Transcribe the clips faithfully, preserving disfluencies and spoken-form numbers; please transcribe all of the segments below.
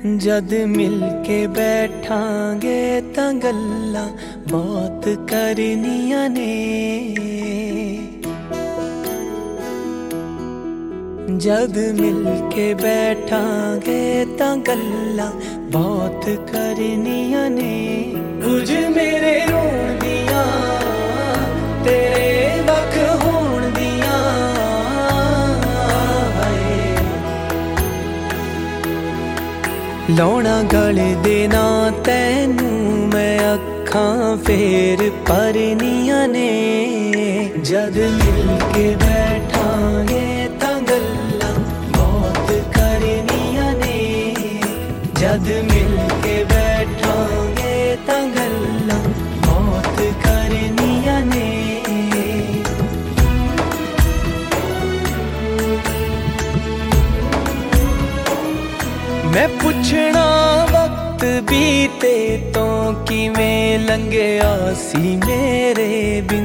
जद मिल के बैठांगे तां गल्लां बहुत करनियां ने। जद मिल के बैठांगे तां गल्लां बहुत करनियां ने। कुछ मेरे रोण दियां तेरे वख होण दियां, लौना गले दे ना तैनू मैं अखां फेर परनियां ने। जद मिल के बैठांगे तां गल्लां बहुत करनियां ने। जद मिल के बैठांगे तां गल्लां बहुत करनियां ने। मैं पुछना वक्त बीते तो किवें लंघिया सी मेरे बिन।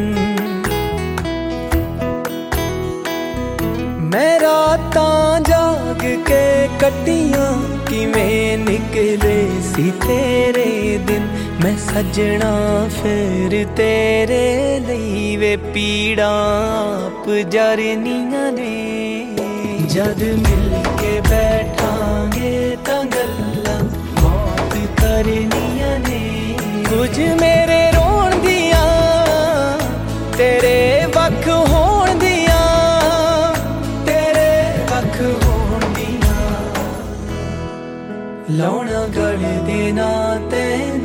मैं रातां जाग के कटियां किवें निकले सी तेरे दिन। मैं सजना फिर तेरे लई वे पीड़ा आप जरनियां ने। जद मिल के बैठांगे तां गल्लां बहुत करनियां ने। कुछ मेरे रोण दियां तेरे वख होण दियां, तेरे वख होण दियां, लौना गले दे ना तैनू